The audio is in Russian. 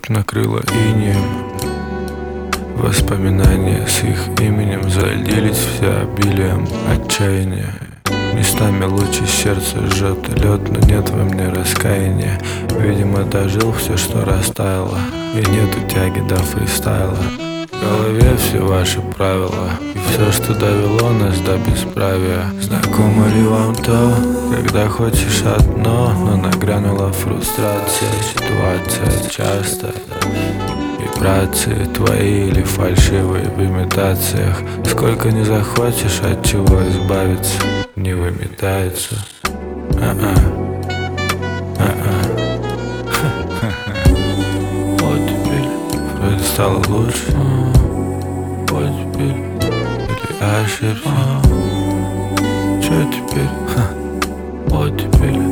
накрыло инеем. Воспоминания с их именем залились все обилием отчаяния. Местами лучи сердца жжет лед, но нет во мне раскаяния. Видимо, дожил все, что растаяло, и нету тяги до фристайла. В голове все ваши правила и все, что довело нас до бесправия. Знакомо ли вам то, когда хочешь одно, но нагрянула фрустрация, ситуация часто. Вибрации твои или фальшивые в имитациях. Сколько не захочешь, от чего избавиться, не выметается. Вот теперь вроде стало лучше. Вот теперь или ошибся. Чё теперь? Вот теперь.